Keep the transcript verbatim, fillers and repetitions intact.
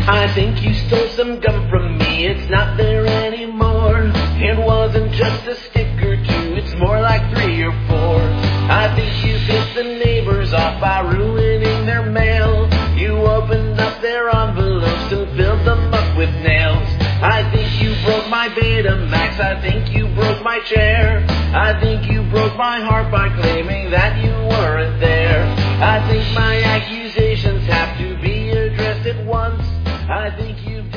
I think you stole some gum from me, it's not there anymore. It wasn't just a stick or two, it's more like three or four. I think you pissed the neighbors off by ruining their mail. You opened up their envelopes and filled them up with nails. I think you broke my Betamax, I think you broke my chair. I think you broke my heart by claiming that you weren't there. I think my accusations have to be addressed at once. I think you've